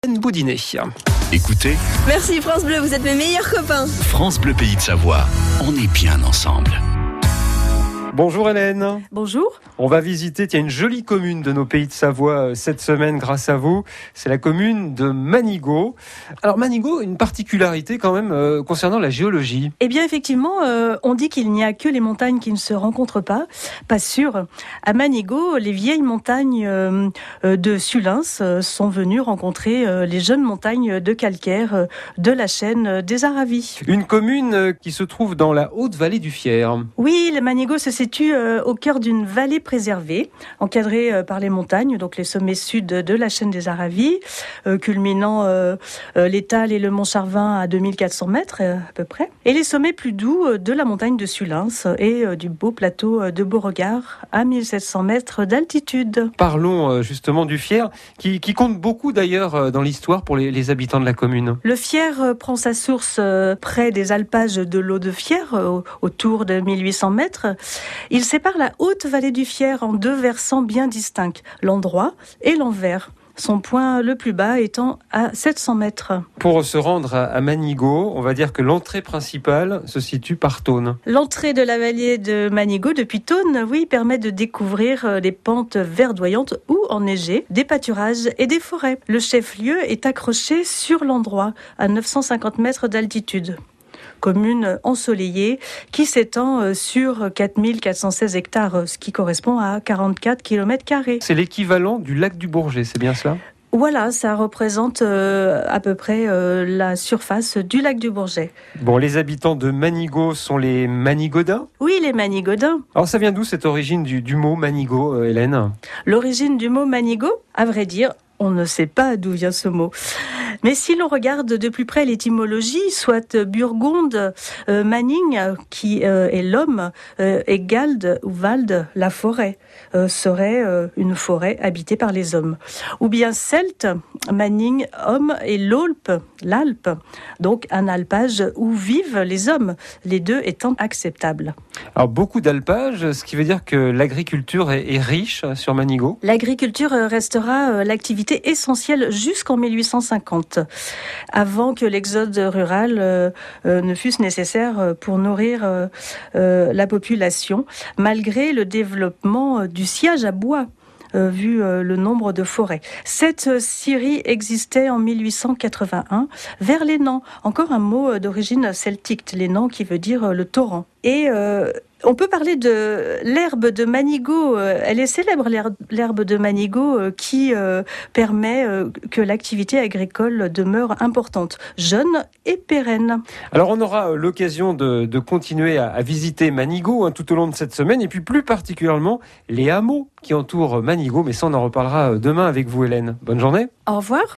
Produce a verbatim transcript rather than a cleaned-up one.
Boudinet. Écoutez, Merci France Bleu, vous êtes mes meilleurs copains. France Bleu Pays de Savoie, on est bien ensemble. Bonjour Hélène. Bonjour. On va visiter tiens, une jolie commune de nos Pays de Savoie cette semaine grâce à vous. C'est la commune de Manigot. Alors Manigot, une particularité quand même euh, concernant la géologie. Eh bien effectivement, euh, on dit qu'il n'y a que les montagnes qui ne se rencontrent pas. Pas sûr. À Manigot, les vieilles montagnes euh, de Sulins euh, sont venues rencontrer euh, les jeunes montagnes de calcaire euh, de la chaîne des Aravis. Une commune euh, qui se trouve dans la haute vallée du Fier. Oui, le Manigot se situe euh, au cœur d'une vallée préservée, encadrée euh, par les montagnes, donc les sommets sud de la chaîne des Aravis, euh, culminant euh, euh, l'Étale et le Mont Charvin à deux mille quatre cents mètres euh, à peu près, et les sommets plus doux euh, de la montagne de Sulins et euh, du beau plateau euh, de Beauregard à mille sept cents mètres d'altitude. Parlons euh, justement du Fier, qui, qui compte beaucoup d'ailleurs euh, dans l'histoire pour les, les habitants de la commune. Le Fier euh, prend sa source euh, près des alpages de l'eau de Fier, euh, autour de mille huit cents mètres. Il sépare la haute vallée du Fier en deux versants bien distincts, l'endroit et l'envers. Son point le plus bas étant à sept cents mètres. Pour se rendre à, à Manigot, on va dire que l'entrée principale se situe par Thônes. L'entrée de la vallée de Manigot depuis Thônes, oui, permet de découvrir les pentes verdoyantes ou enneigées, des pâturages et des forêts. Le chef-lieu est accroché sur l'endroit, à neuf cent cinquante mètres d'altitude. Commune ensoleillée qui s'étend sur quatre mille quatre cent seize hectares, ce qui correspond à quarante-quatre kilomètres carrés. C'est l'équivalent du lac du Bourget, c'est bien cela ? Voilà, ça représente euh, à peu près euh, la surface du lac du Bourget. Bon, les habitants de Manigot sont les Manigodins ? Oui, les Manigodins. Alors ça vient d'où cette origine du, du mot Manigot, euh, Hélène ? L'origine du mot Manigot, à vrai dire, on ne sait pas d'où vient ce mot. Mais si l'on regarde de plus près l'étymologie, soit Burgonde, euh, Manning, qui euh, est l'homme, euh, et Gald ou Wald, la forêt, euh, serait euh, une forêt habitée par les hommes. Ou bien Celte, Manning, homme, et l'Aulpe, l'Alpe, donc un alpage où vivent les hommes, les deux étant acceptables. Alors beaucoup d'alpages, ce qui veut dire que l'agriculture est, est riche sur Manigot. L'agriculture restera l'activité essentielle jusqu'en mille huit cent cinquante, avant que l'exode rural euh, euh, ne fût nécessaire pour nourrir euh, euh, la population, malgré le développement du sciage à bois. Euh, vu euh, le nombre de forêts. Cette scierie existait en mille huit cent quatre-vingt-un vers l'Hénan, encore un mot d'origine celtique, l'Hénan qui veut dire euh, le torrent. Et euh, on peut parler de l'herbe de Manigot. Elle est célèbre, l'herbe de Manigot, qui euh, permet euh, que l'activité agricole demeure importante, jeune et pérenne. Alors on aura l'occasion de, de continuer à, à visiter Manigot hein, tout au long de cette semaine, et puis plus particulièrement les hameaux qui entourent Manigot, mais ça on en reparlera demain avec vous Hélène. Bonne journée. Au revoir.